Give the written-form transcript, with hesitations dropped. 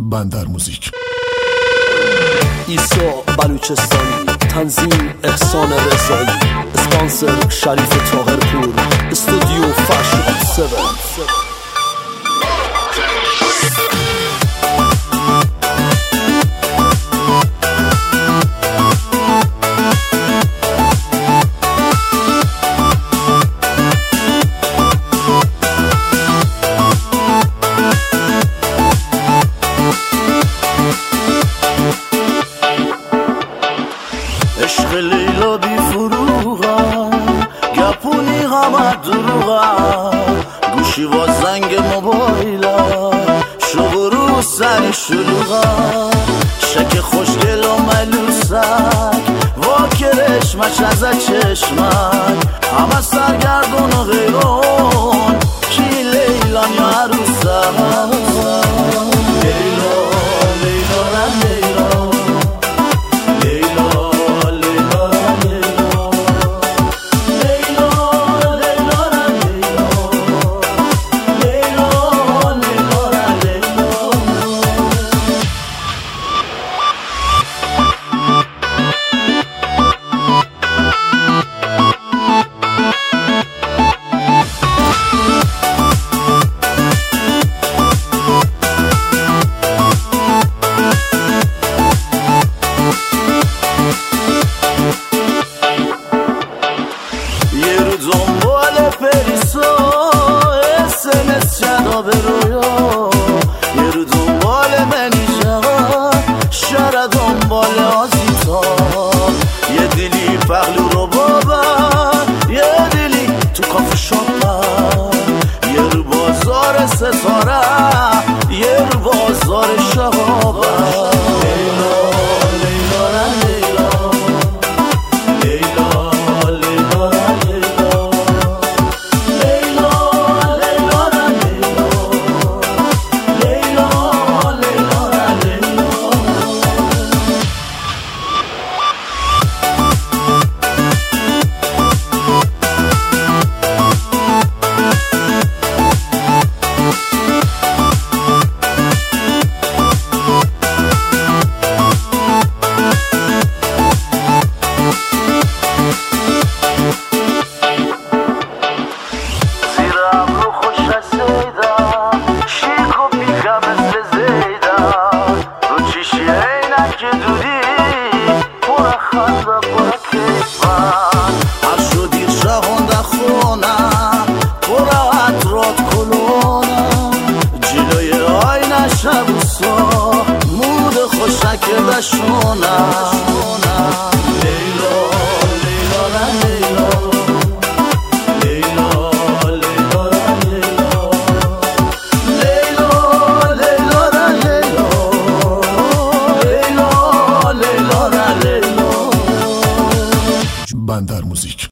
بندر موزیک. ایسا بلوچستانی، تنظیم احسان رضایی، اسپانسر شریف طاهرپور، استودیو فشن 7. عشق لیلا بی فروغا گپونی غمت دروغا گوشی و زنگ موبایلا شغرو سر شلوغا شک خوشگل و ملوسک واکرش مچ از چشمک همه سرگردون و غیرون کی لیلان یا عروسک دنبال پریسا اسمس شدا به رویا یه رو دنبال منی جا شر دنبال آزیتا یه دلی پغلو رو بابا یه دلی تو کافه شاپا یه رو بازار ستاره یه رو بازار شهابا مود خوشک بشونم لیلا لیلا را لیلا لیلا لیلا را لیلا لیلا لیلا را لیلا لیلا لیلا را لیلا بندر موزیک.